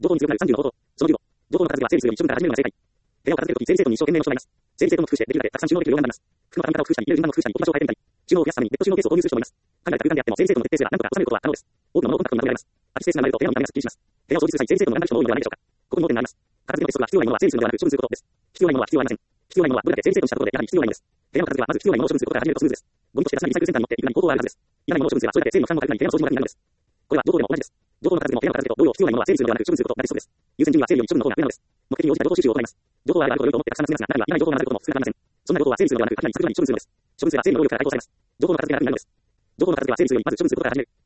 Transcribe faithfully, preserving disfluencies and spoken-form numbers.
情報に強くなるさんじゅうの方法。そのじゅうご、情報の片付けは整理するより一文から始めるのが正解。部屋を片付けるとき、整理整頓に一生懸命の人がいます。整理整頓も工夫して、できるだけたくさん収納できるようになります。服の畳み方を工夫したり、入れる順番の工夫したり、置き場所を変えてみたり、収納を増やすために別途収納ケースを購入する人もいます。限られた空間であっても整理整頓の徹底すれば何とか収めることは可能です。多くのものをコンパクトにまとめられます。空きスペースが生まれると部屋の見た目がすっきりします。部屋を掃除する際、整理整頓を選んだ人も多いのではないでしょうか。ここに盲点があります。片付けの鉄則は必要ないものは整理するのではなく処分することです。必要ないものは必要ありません。必要ないものはどれだけ整理整頓したところでやはり必要ないものです。部屋の片付けはまず必要ないものを処分することから始めるとスムーズです。ゴミとして出さないリサイクルセンターに持っていくなり方法はあるはずです。いらないものを処分すればそれだけ整理の負担も軽くなり部屋の掃除も楽になるのです。これは情報でも同じです。情報の片付けも部屋の片付けと同様必要ないものは整理するのではなく処分することが鉄則です。優先順位は整理より処分の方が上なのです。目的に応じた情報収集を行います。情報はあればあるほど良いと思ってたくさん集めますが、中にはいらない情報が混ざることも少なくありません。そんな情報は整理するのではなく、書きなり削除に処分するのです。処分すれば整理の労力から解放されます。情報の片付けが楽になるのです。情報の片付けは整理するよりまず処分することから始める。